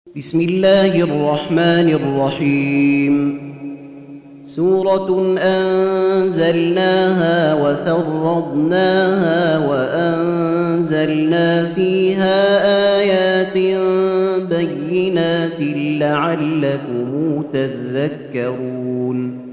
بسم الله الرحمن الرحيم. سورة أنزلناها وفرضناها وأنزلنا فيها آيات بينات لعلكم تذكرون.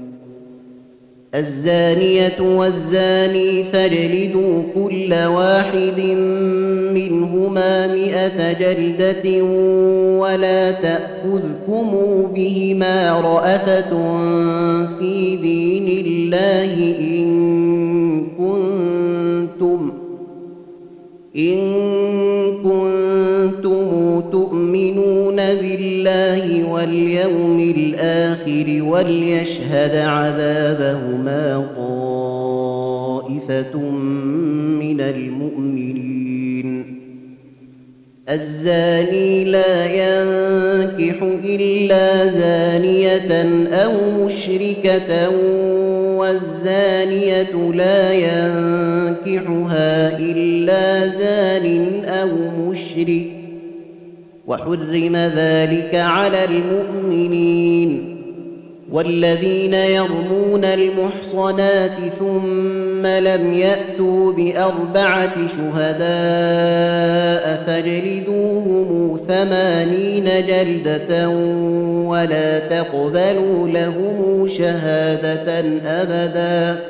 الزانية والزاني فاجلدوا كل واحد منهما 100 جلدة ولا تأخذكم بهما رأفة في دين الله إن كنتم تؤمنون بالله واليوم الآخر وليشهد عذابهما طائفة من المؤمنين. الزاني لا ينكح إلا زانية أو مشركة والزانية لا ينكحها إلا زان أو مشرك وحرم ذلك على المؤمنين. والذين يرمون المحصنات ثم لم يأتوا ب4 شهداء فاجلدوهم 80 جلدة ولا تقبلوا لهم شهادة أبدا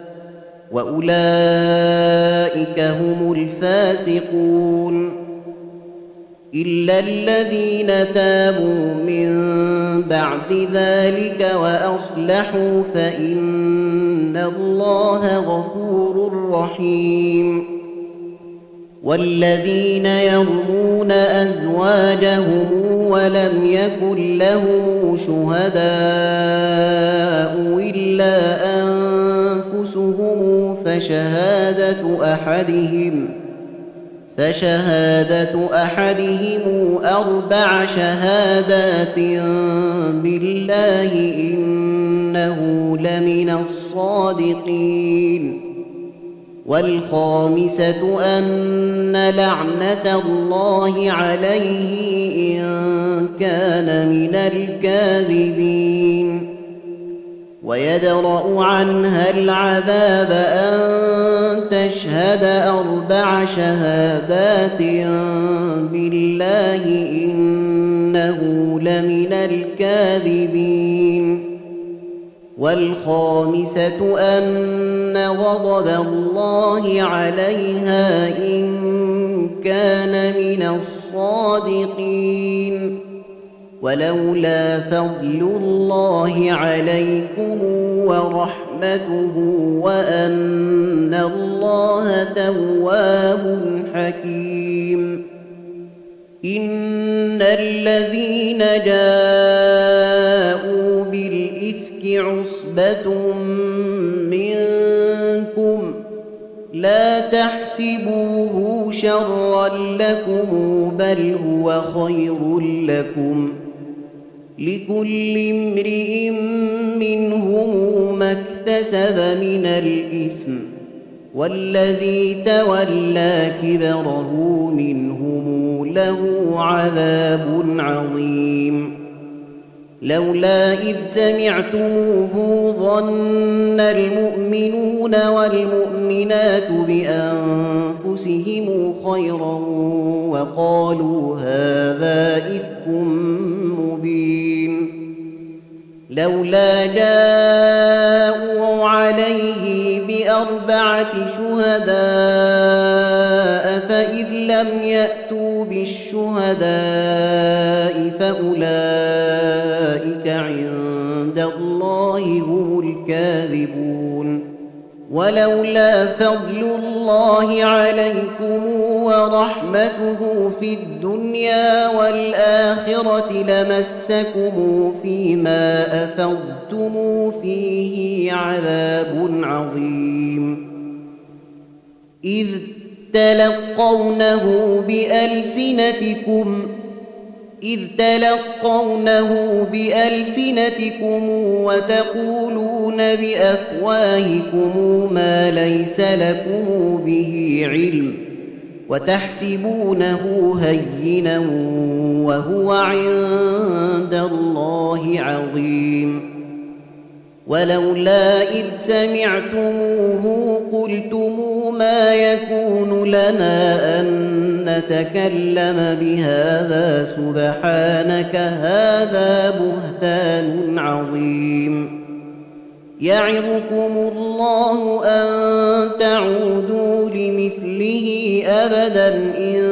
وأولئك هم الفاسقون. إلا الذين تابوا من بعد ذلك وأصلحوا فإن الله غفور رحيم. والذين يرمون أزواجهم ولم يكن لهم شهداء إلا أنفسهم فشهادة أحدهم 4 شهادات بالله إنه لمن الصادقين. والخامسة أن لعنة الله عليه إن كان من الكاذبين. ويدرأ عنها العذاب أن تشهد 4 شهادات بالله إنه لمن الكاذبين. والخامسة أن غضب الله عليها إن كان من الصادقين. ولولا فضل الله عليكم ورحمته وأن الله تواب حكيم. إن الذين جاءوا بالإفك عصبة منكم لا تحسبوه شرا لكم بل هو خير لكم لكل امرئ منهم ما اكتسب من الإثم والذي تولى كبره منهم له عذاب عظيم. لولا إذ سمعتموه ظن المؤمنون والمؤمنات بأنفسهم خيرا وقالوا هذا إفك مبين. لولا جاءوا عليه ب4 شهداء فإذ لم يأتوا بالشهداء فأولئك عند الله هم الكاذبون. ولولا فضل الله عليكم ورحمته في الدنيا والآخرة لمسكم فيما أفضتم فيه عذاب عظيم. إذ تلقونه بألسنتكم وتقولون بأفواهكم ما ليس لكم به علم وتحسبونه هينا وهو عند الله عظيم ولولا إذ سمعتموه قلتم ما يكون لنا أن نتكلم بهذا سبحانك هذا بهتان عظيم يعظكم الله أن تعودوا لمثله أبدا إن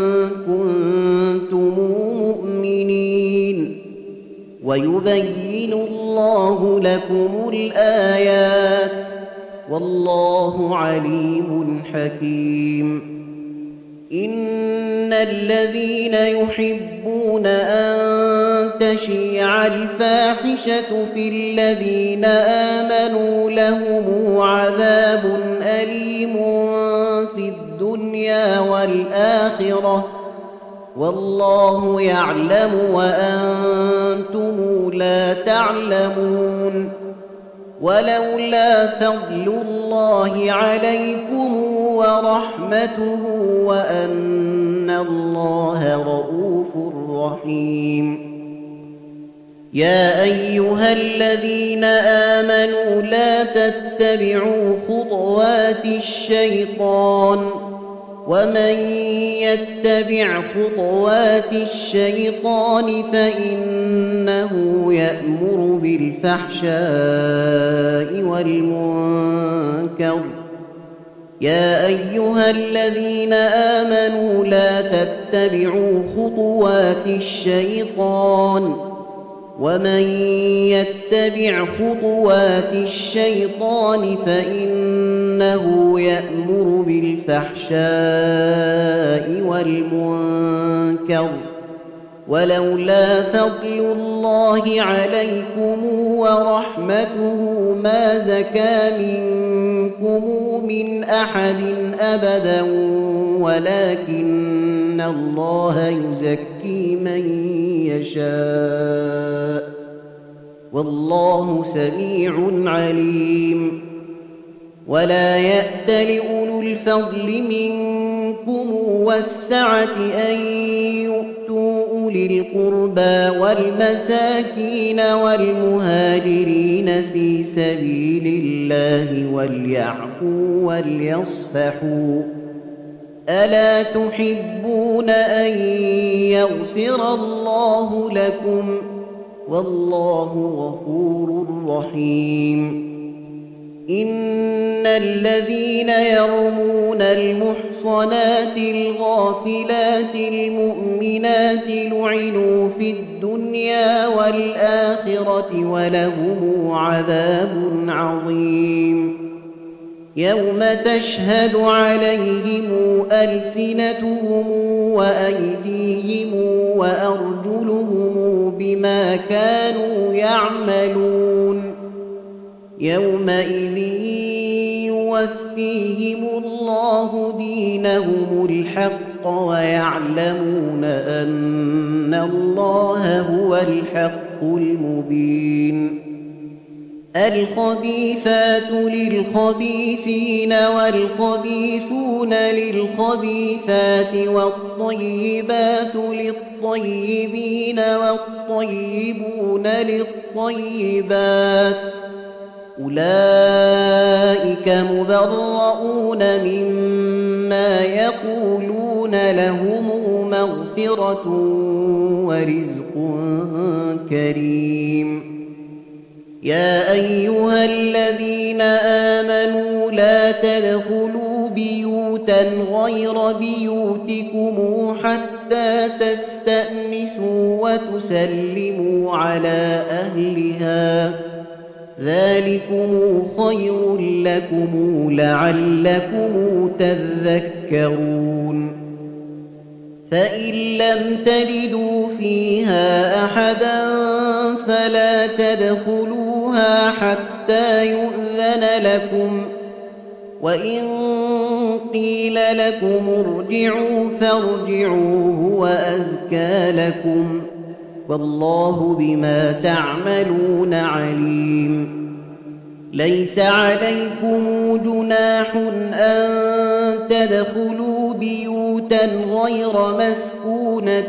كنتم مؤمنين ويبين الله لكم الآيات والله عليم حكيم إن الذين يحبون أن تشيع الفاحشة في الذين آمنوا لهم عذاب أليم في الدنيا والآخرة والله يعلم وأنتم لا تعلمون ولولا فضل الله عليكم ورحمته وأن الله رؤوف رحيم يا أيها الذين آمنوا لا تتبعوا خطوات الشيطان ومن يتبع خطوات الشيطان فإنه يأمر بالفحشاء والمنكر يا أيها الذين آمنوا لا تتبعوا خطوات الشيطان ومن يتبع خطوات الشيطان فإنه يأمر بالفحشاء والمنكر ولولا فضل الله عليكم ورحمته ما زكى منكم من أحد أبدا ولكن الله يزكي من يشاء والله سميع عليم ولا يأت لأولو الفضل منكم والسعة أن يؤتوا أولي القربى والمساكين والمهاجرين في سبيل الله وليعفوا وليصفحوا ألا تحبون أن يغفر الله لكم والله غفور رحيم إن الذين يرمون المحصنات الغافلات المؤمنات لعنوا في الدنيا والآخرة ولهم عذاب عظيم يوم تشهد عليهم ألسنتهم وأيديهم وأرجلهم بما كانوا يعملون يومئذ يوفيهم الله دينهم الحق ويعلمون أن الله هو الحق المبين الخبيثات للخبيثين والخبيثون للخبيثات والطيبات للطيبين والطيبون للطيبات أولئك مبرؤون مما يقولون لهم مغفرة ورزق كريم يا أيها الذين آمنوا لا تدخلوا بيوتا غير بيوتكم حتى تستأنسوا وتسلموا على أهلها ذلكم خير لكم لعلكم تذكرون فإن لم تجدوا فيها أحدا فلا تدخلوها حتى يؤذن لكم وإن قيل لكم ارجعوا فارجعوا هو أزكى لكم والله بما تعملون عليم ليس عليكم جناح أن تدخلوا بيوتا بيوتا غير مسكونة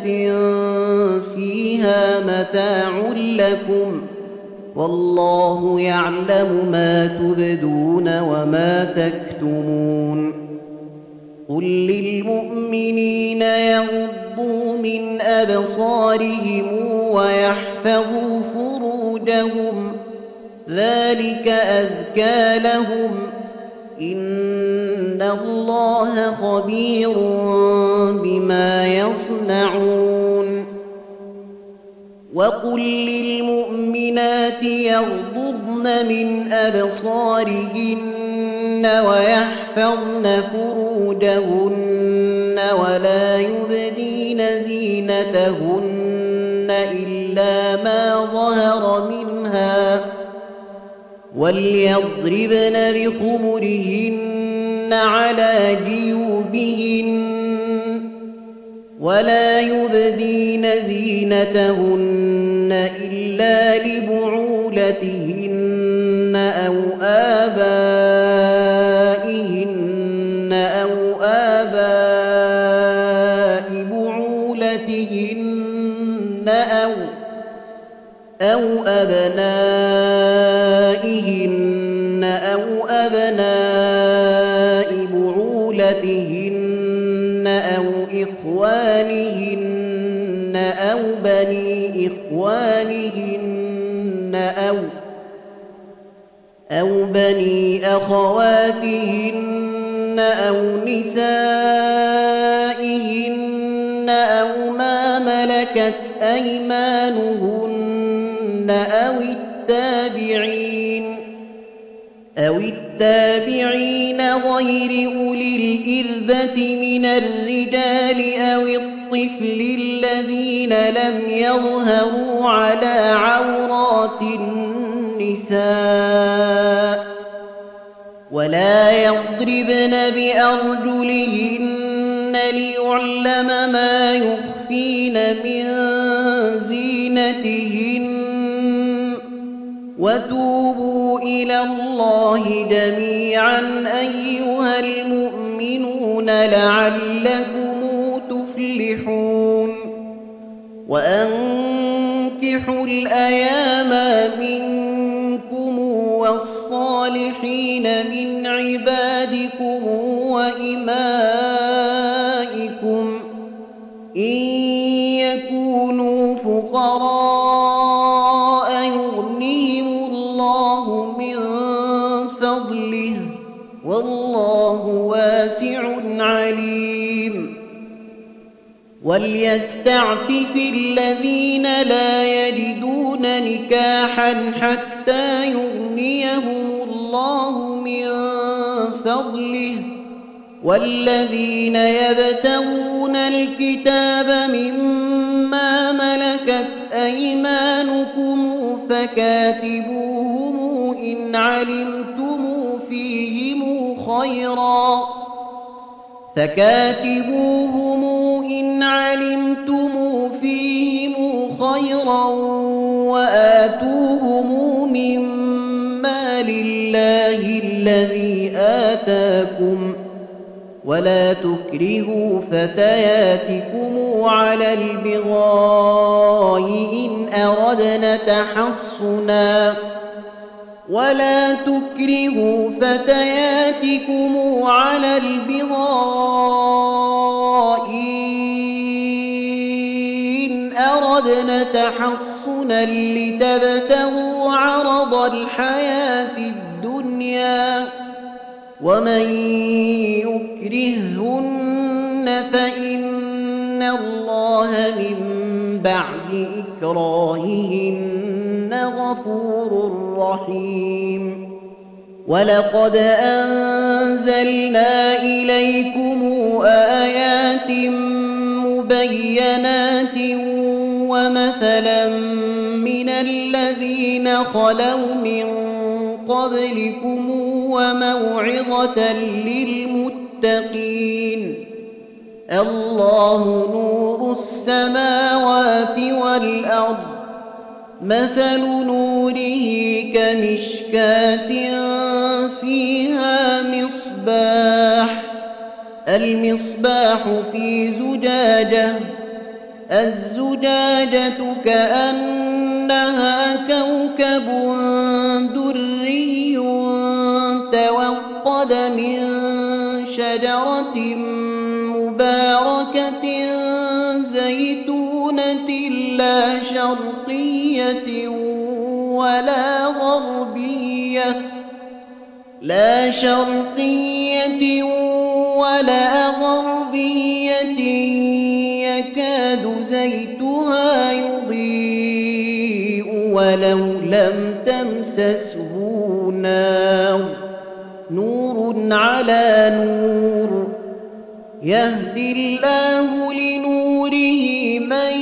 فيها متاع لكم والله يعلم ما تبدون وما تكتمون قل للمؤمنين يغضوا من أبصارهم ويحفظوا فروجهم ذلك أزكى لهم إن الله خبير بما يصنعون وقل للمؤمنات يغضضن من أبصارهن ويحفظن فروجهن ولا يبدين زينتهن إلا ما ظهر منها وليضربن بخمرهن على جيوبهن ولا يبدين زينتهن إلا لبعولتهن أو آبائهن أو أبنائهن أو أبناء بعولتهن أو إخوانهن أو بني إخوانهن أو بني أخواتهن أو نسائهن أو ما ملكت أيمانهن أو التابعين غير أولي الإربة من الرجال أو الطفل الذين لم يظهروا على عورات النساء ولا يضربن بأرجلهن ليعلم ما يخفين من زينتهن وتوبوا إلى الله جميعا أيها المؤمنون لعلكم تفلحون وأنكحوا الأيام منكم والصالحين من عبادكم وإمائكم إن يكونوا فقراء يغنيهم الله من فضله والله واسع عليم وليستعفف الذين لا يجدون نكاحا حتى يغنيهم الله من فضله والذين يبتغون الكتاب مما ملكت أيمانكم فكاتبوهم إن علمتم فيهم خيرا وآتوهم مما لله الذي آتاكم ولا تكرهوا فتياتكم على البغاء إن أردنا تحصنا لتبتغوا عرض الحياة الدنيا ومن يكرههن فإن الله من بعد إكراههن غفور رحيم ولقد أنزلنا إليكم آيات مبينات ومثلا من الذين خلوا من قبلكم وموعظة للمتقين الله نور السماوات والأرض مثل نوره كمشكاة فيها مصباح المصباح في زجاجة الزجاجة كأنها كوكب دري توقد من شجرة مباركة زيتونة لا شرقية ولا غربية يكاد زيتها يضيء ولو لم تمسسه نار نور على نور يهدي الله لنوره من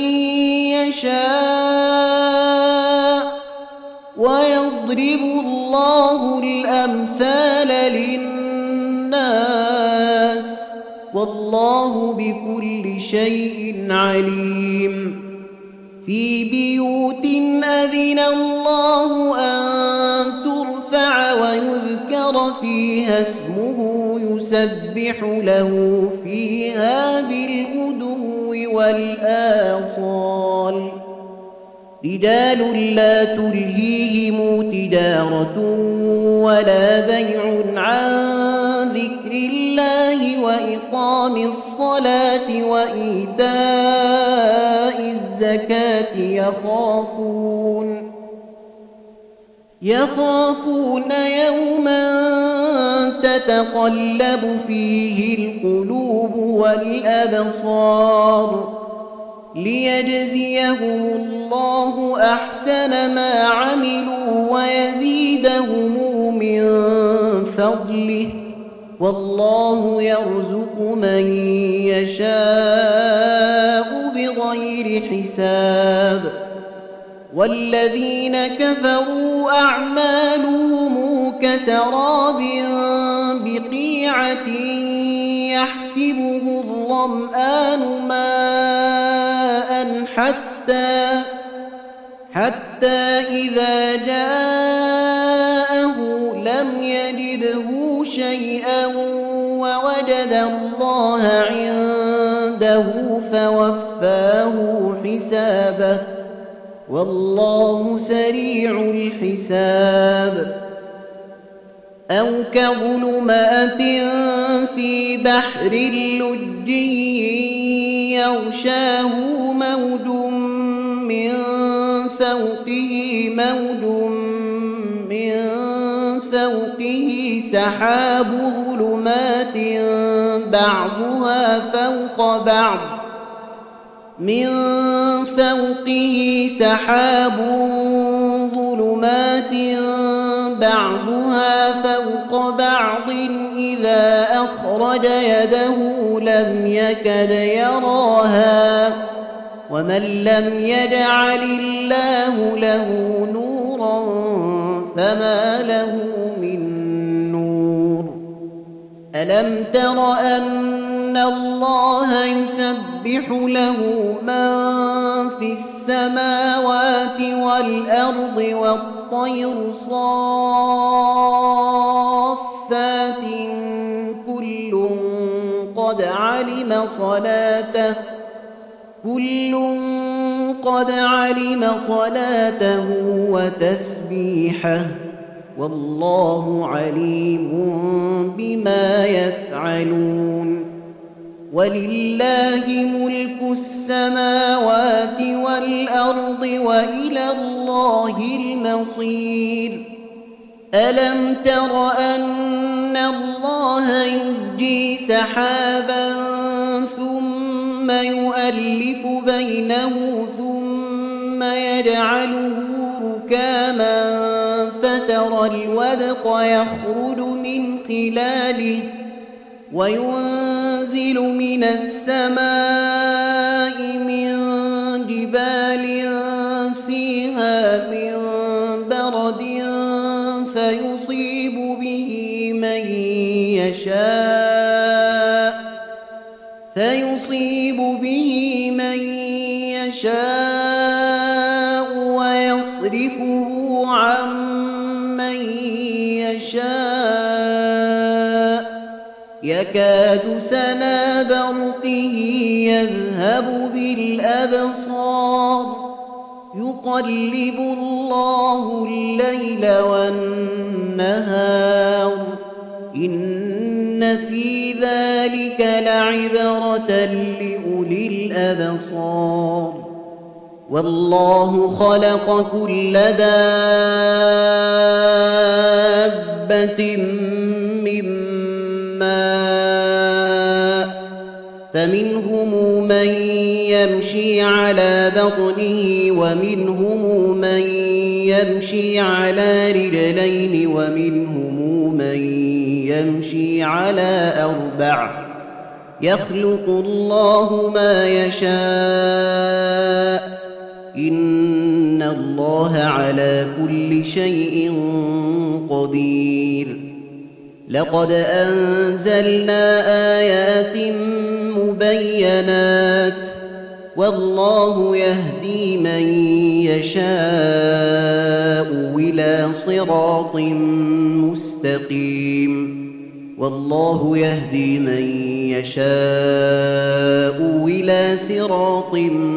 يشاء ويضرب الله الأمثال للناس والله بكل شيء عليم في بيوت أذن الله أن ترفع ويذكر فيها اسمه يسبح له فيها بالغدو والآصال رجال لا تلهيهم تجارة ولا بيع عن ذكر الله وإقام الصلاة وإيتاء الزكاة يخافون يوما تتقلب فيه القلوب والأبصار ليجزيهم الله أحسن ما عملوا ويزيدهم من فضله والله يرزق من يشاء بغير حساب والذين كفروا أعمالهم كسراب بقيعة يحسبه الظمآن ماء حتى إذا جاءه لم يجده شيئا ووجد الله عنده فوفاه حسابه والله سريع الحساب أو كظلمات في بحر لجي يغشاه موج من فوقه سحاب ظلمات بعضها فوق بعض إذا أخرج يده لم يكد يراها ومن لم يجعل الله له نورا فما له من نور ألم تر أن الله يسبح له من في السماوات والأرض والطير صافات كل قد علم صلاته وتسبيحه والله عليم بما يفعلون ولله ملك السماوات والأرض وإلى الله المصير ألم تر أن الله يزجي سحابا ثم يؤلف بينه ثم يجعله ركاما فترى الودق يخرج من خلاله وينزل من السماء من جبال فيها من برد فيصيب به من يشاء ويصرفه عن من يشاء يكاد سنا برقه يذهب بالأبصار يقلب الله الليل والنهار إن في ذلك لعبرة لأولي الأبصار والله خلق كل دابة من ماء فمنهم من يمشي على بطنه ومنهم من يمشي على رجلين ومنهم من يمشي على أربع يخلق الله ما يشاء إن الله على كل شيء قدير لقد أنزلنا آيات مبينات والله يهدي من يشاء إلى صراط مستقيم والله يهدي من يشاء إلى صراط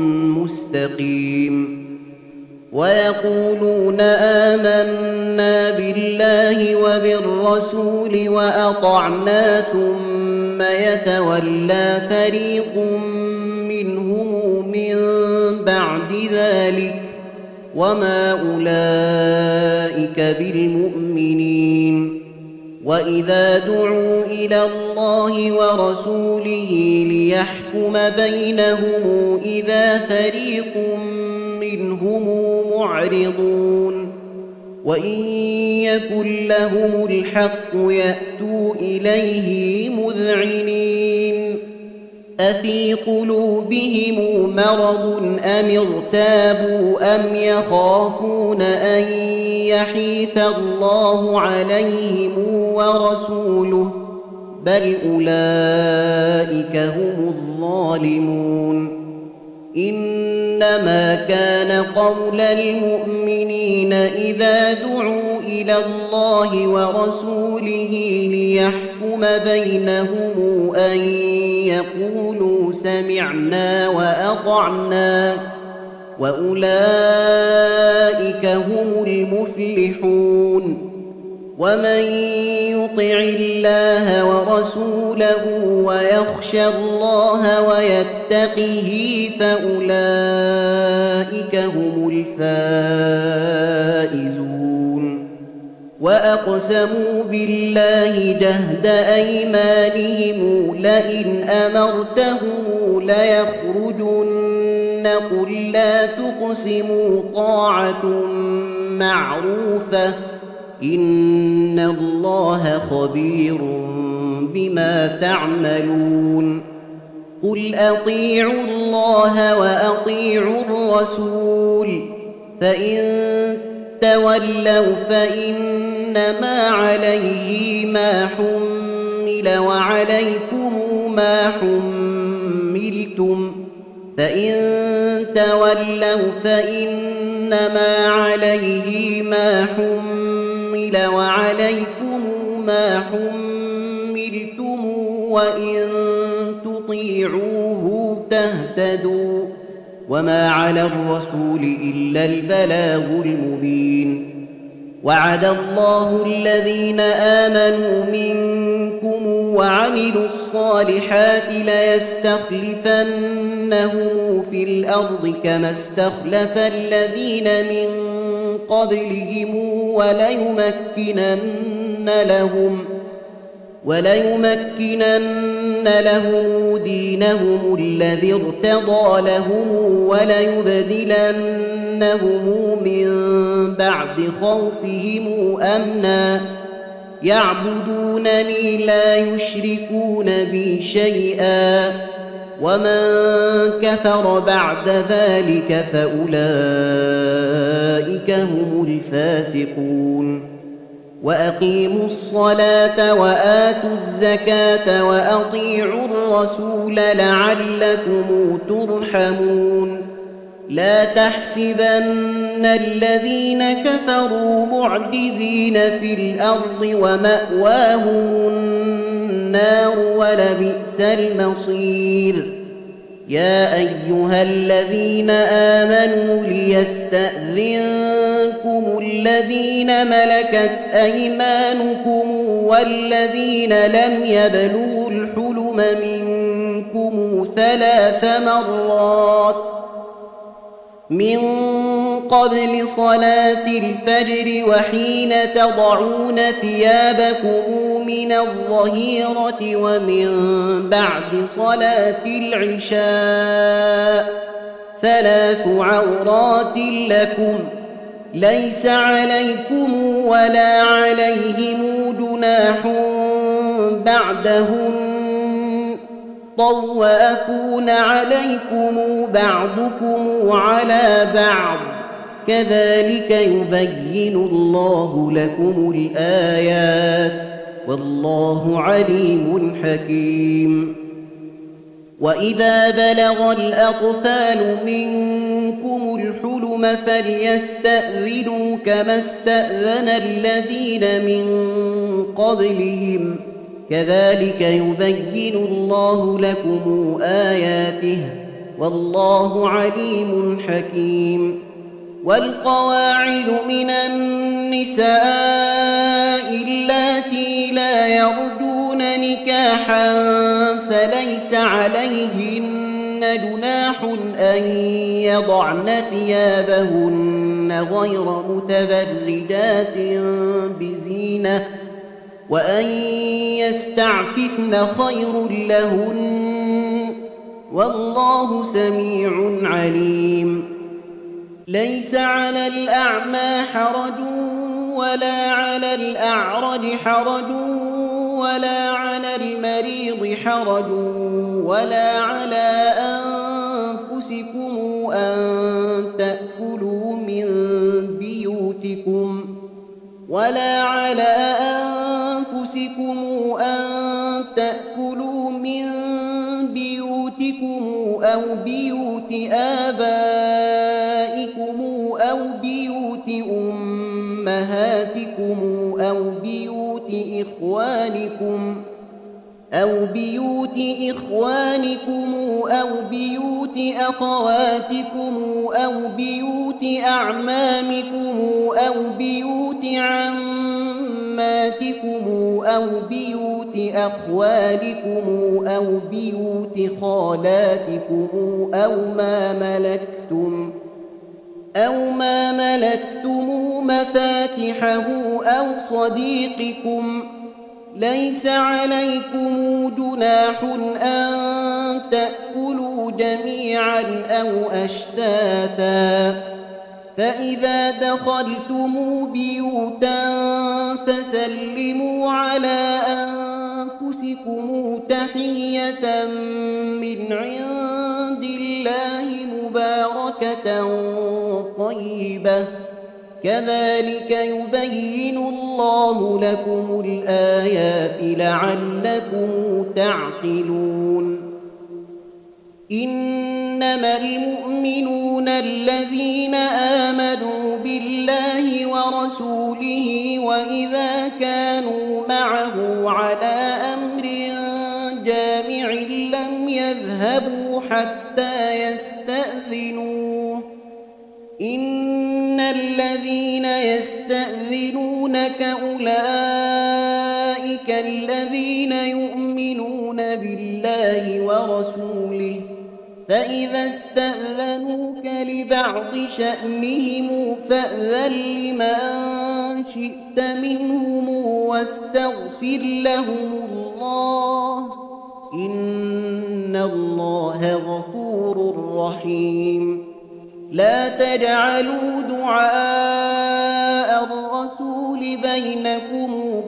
مستقيم ويقولون آمنا بالله وبالرسول وأطعنا ثم يتولى فريق منهم من بعد ذلك وما أولئك بالمؤمنين وإذا دعوا إلى الله ورسوله ليحكم بينهم إذا فريق منهم معرضون وإن يكن لهم الحق يأتوا إليه مذعنين أفي قلوبهم مرض أم ارتابوا أم يخافون أن يحيف الله عليهم ورسوله بل أولئك هم الظالمون إنما كان قول المؤمنين إذا دعوا إلى الله ورسوله ليحكم بينهم أن يقولوا سمعنا وأطعنا وأولئك هم المفلحون ومن يطع الله ورسوله ويخشى الله ويتقه فأولئك هم الفائزون وأقسموا بالله جهد أيمانهم لئن أمرتهم ليخرجن قل لا تقسموا طاعة معروفة إن الله خبير بما تعملون قل أطيعوا الله وأطيعوا الرسول فإن تولوا فإنما عليه ما حمل وعليكم ما حملتم فإن تولوا فإنما عليه ما حمل وعليكم ما حملتم وإن تطيعوه تهتدوا وما على الرسول إلا البلاغ المبين وعد الله الذين آمنوا منكم وعملوا الصالحات ليستخلفنهم في الأرض كما استخلف الذين من قبلهم وليمكنن لهم دينهم الذي ارتضى لهم وليبدلنهم من بعد خوفهم أمنا يعبدونني لا يشركون بي شيئا ومن كفر بعد ذلك فأولئك هم الفاسقون وأقيموا الصلاة وآتوا الزكاة وأطيعوا الرسول لعلكم ترحمون لا تحسبن الذين كفروا معجزين في الأرض ومأواهم النار ولبئس المصير يا أيها الذين آمنوا ليستأذنكم الذين ملكت أيمانكم والذين لم يبلغوا الحلم منكم 3 مرات من قبل صلاة الفجر وحين تضعون ثيابكم من الظهيرة ومن بعد صلاة العشاء 3 عورات لكم ليس عليكم ولا عليهم جناح بعدهن طوافون عليكم بعضكم على بعض كذلك يبين الله لكم الآيات والله عليم حكيم وإذا بلغ الأطفال منكم الحلم فليستأذنوا كما استأذن الذين من قبلهم كذلك يبين الله لكم آياته والله عليم حكيم والقواعد من النساء اللاتي لا يرجون نكاحا فليس عليهن جناح أن يضعن ثيابهن غير متبرجات بزينة وأن يستعففن خير لهن والله سميع عليم ليس على الأعمى حرج ولا على الأعرج حرج ولا على المريض حرج ولا على أنفسكم أن تأكلوا من بيوتكم ولا على أنفسكم أن تأكلوا من بيوتكم أو بيوت آبائكم أو بيوت أمهاتكم أو بيوت إخوانكم أو بيوت أخواتكم أو بيوت أعمامكم أو بيوت عماتكم أو بيوت أخوالكم أو بيوت خالاتكم أو ما ملكتم مفاتحه أو صديقكم ليس عليكم جناح أن تأكلوا جميعا أو أشتاتا فإذا دخلتم بيوتا فسلموا على أنفسكم تحية من عند الله مباركة طيبة كذلك يبين الله لكم الآيات لعلكم تعقلون إنما المؤمنون الذين آمنوا بالله ورسوله وإذا كانوا معه على أمر جامع لم يذهبوا حتى يستأذنوه إن الذين يستأذنونك أولئك الذين يؤمنون بالله ورسوله فإذا استأذنوك لبعض شأنهم فأذن لمن شئت منهم واستغفر لهم الله إن الله غفور رحيم لا تجعلوا دعاء الرسول بينكم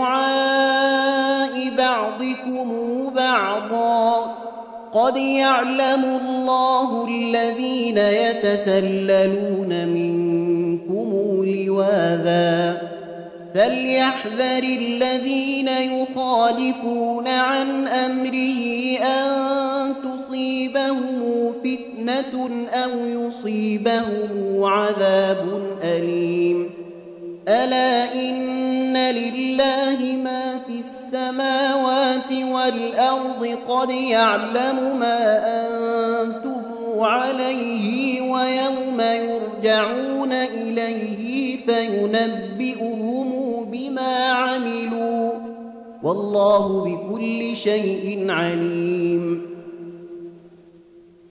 كدعاء بعضكم بعضا قد يعلم الله الذين يتسللون منكم لواذا فليحذر الذين يخالفون عن أمره أن تصيبهم تصيبهم فتنة أو يصيبهم عذاب أليم ألا إن لله ما في السماوات والأرض قد يعلم ما أنتم عليه ويوم يرجعون إليه فينبئهم بما عملوا والله بكل شيء عليم